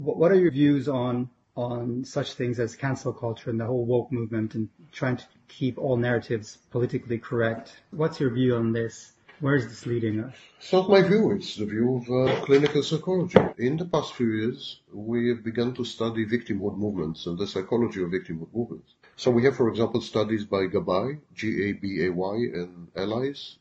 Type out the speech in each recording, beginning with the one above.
What are your views on such things as cancel culture and the whole woke movement and trying to keep all narratives politically correct? What's your view on this? Where is this leading us? It's not my view, it's the view of clinical psychology. In the past few years, we have begun to study victimhood movements and the psychology of victimhood movements. So we have, for example, studies by Gabay, G-A-B-A-Y, and allies,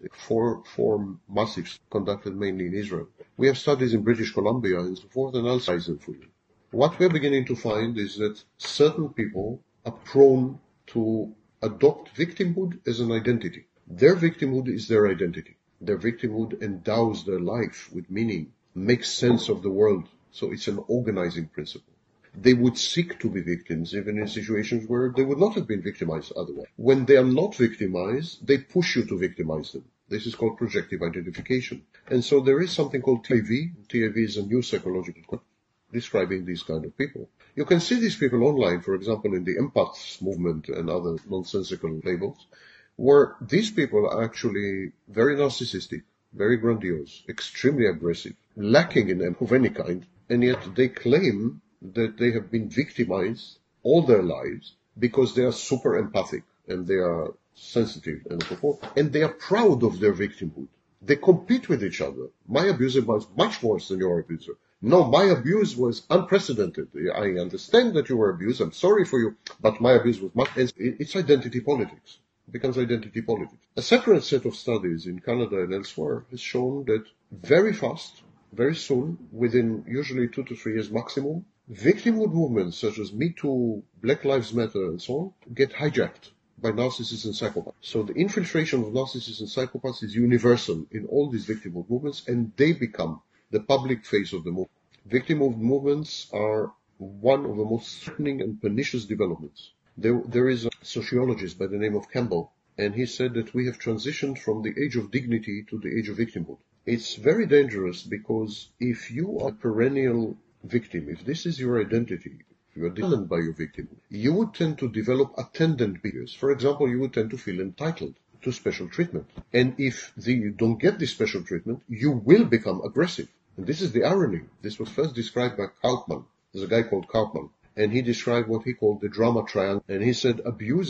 four massive conducted mainly in Israel. We have studies in British Columbia and so forth, and elsewhere for you. What we're beginning to find is that certain people are prone to adopt victimhood as an identity. Their victimhood is their identity. Their victimhood endows their life with meaning, makes sense of the world. So it's an organizing principle. They would seek to be victims even in situations where they would not have been victimized otherwise. When they are not victimized, they push you to victimize them. This is called projective identification. And so there is something called TAV. TAV is a new psychological concept describing these kind of people. You can see these people online, for example, in the empaths movement and other nonsensical labels, where these people are actually very narcissistic, very grandiose, extremely aggressive, lacking in empathy of any kind, and yet they claim that they have been victimized all their lives because they are super empathic and they are sensitive and so forth, and they are proud of their victimhood. They compete with each other. My abuser was much worse than your abuser. No, my abuse was unprecedented. I understand that you were abused. I'm sorry for you, but my abuse was much. It's identity politics. It becomes identity politics. A separate set of studies in Canada and elsewhere has shown that very fast, very soon, within usually 2 to 3 years maximum, victimhood movements such as Me Too, Black Lives Matter, and so on get hijacked by narcissists and psychopaths. So the infiltration of narcissists and psychopaths is universal in all these victimhood movements, and they become the public face of the movement. Victimhood movements are one of the most threatening and pernicious developments. There is a sociologist by the name of Campbell, and he said that we have transitioned from the age of dignity to the age of victimhood. It's very dangerous because if you are a perennial victim, if this is your identity, if you are dependent by your victim, you would tend to develop attendant behaviors. For example, you would tend to feel entitled to special treatment. And if you don't get this special treatment, you will become aggressive. And this is the irony. This was first described by Kaufman. There's a guy called Kaufman. And he described what he called the drama triangle. And he said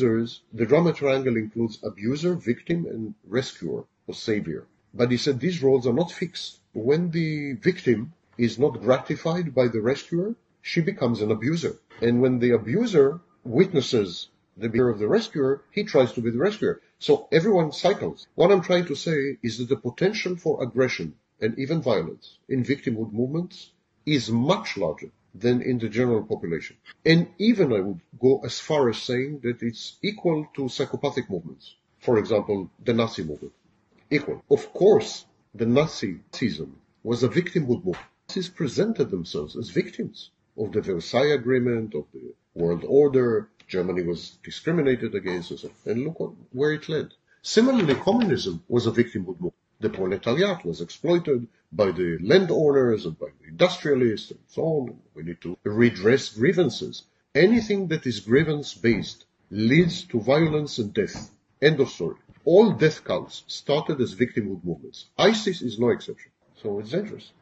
the drama triangle includes abuser, victim, and rescuer or savior. But he said these roles are not fixed. When the victim is not gratified by the rescuer, she becomes an abuser. And when the abuser witnesses the behavior of the rescuer, he tries to be the rescuer. So everyone cycles. What I'm trying to say is that the potential for aggression and even violence in victimhood movements is much larger than in the general population. And even I would go as far as saying that it's equal to psychopathic movements. For example, the Nazi movement. Equal. Of course, the Nazism was a victimhood movement. Nazis presented themselves as victims of the Versailles Agreement, of the world order. Germany was discriminated against, and look where it led. Similarly, communism was a victimhood movement. The proletariat was exploited by the landowners and by the industrialists and so on. We need to redress grievances. Anything that is grievance-based leads to violence and death. End of story. All death counts started as victimhood movements. ISIS is no exception. So it's dangerous.